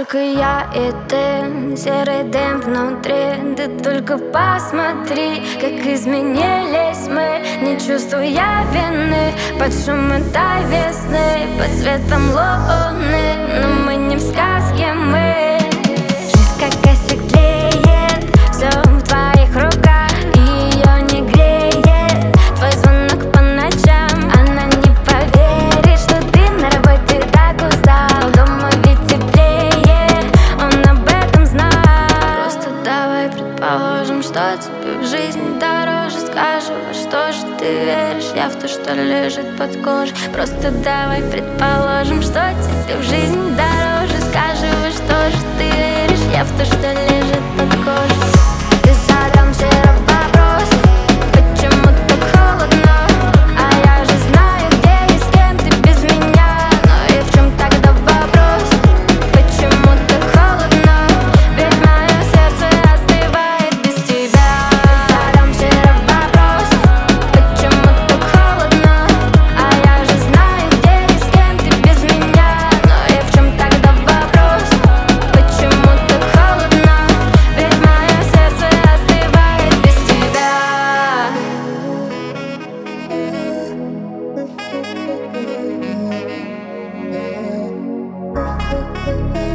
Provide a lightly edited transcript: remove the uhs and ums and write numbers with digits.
Только я и ты, серый дым внутри. Ты только посмотри, как изменились мы, не чувствуя вины. Под шум этой весны, под светом луны. Но мы не в сказке, мы. Жизнь как косяк тлеет, все в твоих руках, и ее не греет твой звонок по ночам. Она не поверит, что ты на работе так устал. Дома ведь теплее, он об этом знал. Просто давай предположим, что тебе в жизни дороже. Скажи, во что же ты веришь? Я в то, что лежит под кожей. Просто давай предположим, что тебе в жизни дороже. Скажи, во что же ты веришь? Я в то, что лежит под кожей. Ты задам себе вопрос, почему так холодно? А я же знаю, где и с кем ты без меня. Но и в чем тогда вопрос? Почему так холодно? Ведь мое сердце остывает без тебя. Ты задам себе вопрос, почему так холодно? А я же знаю, где и с кем ты без меня. Но и в чем тогда вопрос? Почему так холодно? Ведь мое сердце остывает без тебя. Thank you.